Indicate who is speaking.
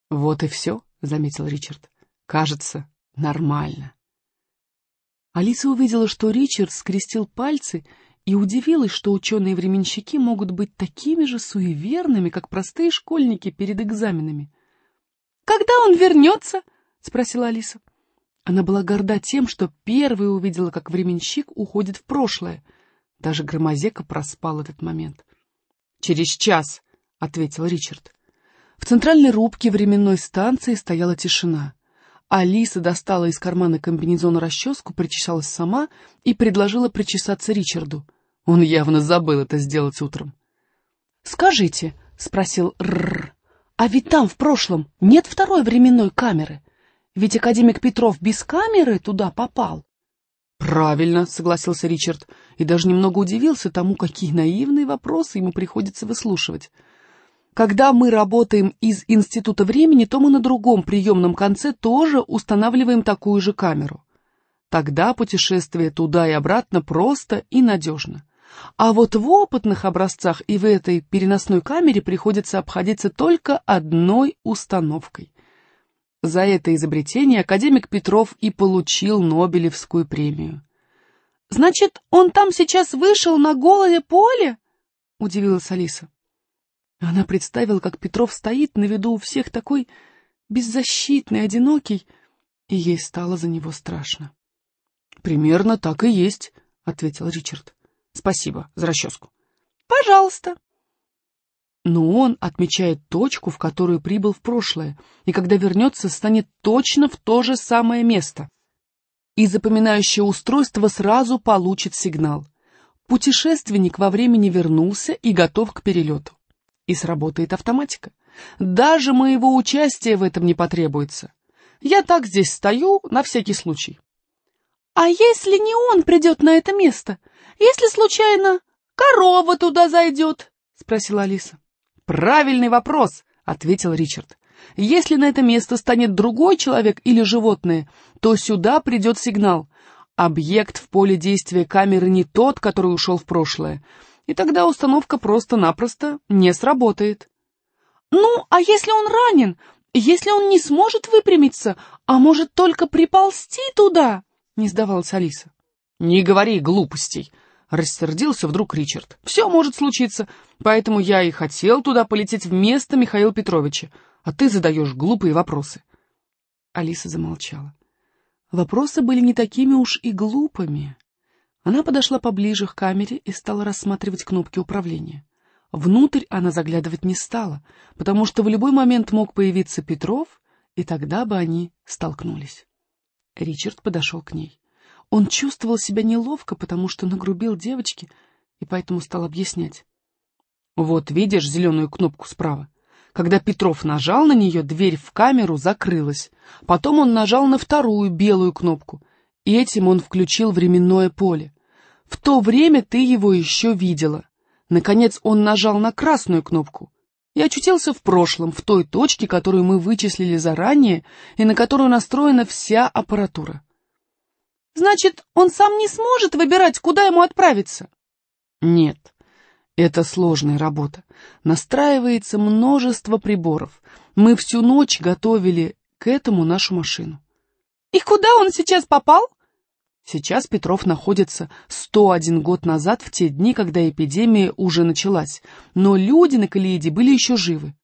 Speaker 1: Вот и все, заметил Ричард. Кажется, нормально. Алиса увидела, что Ричард скрестил пальцы, и удивилась, что ученые-временщики могут быть такими же суеверными, как простые школьники перед экзаменами. «Когда он вернется?» — спросила Алиса. Она была горда тем, что первой увидела, как временщик уходит в прошлое. Даже Громозека проспал этот момент. «Через час», — ответил Ричард. В центральной рубке временной станции стояла тишина. Алиса достала из кармана комбинезона расческу, причесалась сама и предложила причесаться Ричарду. Он явно забыл это сделать утром. «Скажите», — спросил Рррр, — «а ведь там в прошлом нет второй временной камеры? Ведь академик Петров без камеры туда попал». «Правильно», — согласился Ричард, и даже немного удивился тому, какие наивные вопросы ему приходится выслушивать. «Когда мы работаем из Института времени, то мы на другом приемном конце тоже устанавливаем такую же камеру. Тогда путешествие туда и обратно просто и надежно. А вот в опытных образцах и в этой переносной камере приходится обходиться только одной установкой. За это изобретение академик Петров и получил Нобелевскую премию». «Значит, он там сейчас вышел на голое поле?» — удивилась Алиса. Она представила, как Петров стоит на виду у всех такой беззащитный, одинокий, и ей стало за него страшно. «Примерно так и есть», — ответил Ричард. «Спасибо за расческу».
Speaker 2: «Пожалуйста».
Speaker 1: Но он отмечает точку, в которую прибыл в прошлое, и когда вернется, станет точно в то же самое место. И запоминающее устройство сразу получит сигнал. Путешественник во времени вернулся и готов к перелету. И сработает автоматика. Даже моего участия в этом не потребуется. Я так здесь стою на всякий случай.
Speaker 2: «А если не он придет на это место? Если, случайно, корова туда зайдет?» — спросила Алиса.
Speaker 1: «Правильный вопрос», — ответил Ричард. «Если на это место станет другой человек или животное, то сюда придет сигнал. Объект в поле действия камеры не тот, который ушел в прошлое, и тогда установка просто-напросто не сработает».
Speaker 2: «Ну, а если он ранен? Если он не сможет выпрямиться, а может только приползти туда?» — не сдавалась Алиса.
Speaker 1: «Не говори глупостей», — рассердился вдруг Ричард. «Все может случиться, поэтому я и хотел туда полететь вместо Михаила Петровича, а ты задаешь глупые вопросы». Алиса замолчала. Вопросы были не такими уж и глупыми. Она подошла поближе к камере и стала рассматривать кнопки управления. Внутрь она заглядывать не стала, потому что в любой момент мог появиться Петров, и тогда бы они столкнулись. Ричард подошел к ней. Он чувствовал себя неловко, потому что нагрубил девочке, и поэтому стал объяснять. «Вот видишь зеленую кнопку справа? Когда Петров нажал на нее, дверь в камеру закрылась. Потом он нажал на вторую белую кнопку, и этим он включил временное поле. В то время ты его еще видела. Наконец он нажал на красную кнопку и очутился в прошлом, в той точке, которую мы вычислили заранее и на которую настроена вся аппаратура».
Speaker 2: «Значит, он сам не сможет выбирать, куда ему отправиться?»
Speaker 1: «Нет, это сложная работа. Настраивается множество приборов. Мы всю ночь готовили к этому нашу машину».
Speaker 2: «И куда он сейчас попал?»
Speaker 1: Сейчас Петров находится 101 год назад, в те дни, когда эпидемия уже началась, но люди на Калеиде были еще живы.